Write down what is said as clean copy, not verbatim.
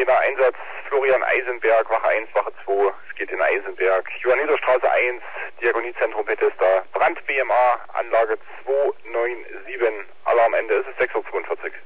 Sirene, Einsatz Florian Eisenberg, Wache 1, Wache 2, es geht in Eisenberg, Johanniterstraße 1, Diakoniezentrum Bethesda, Brand BMA, Anlage 297, Alarmende, es ist 6:42 Uhr.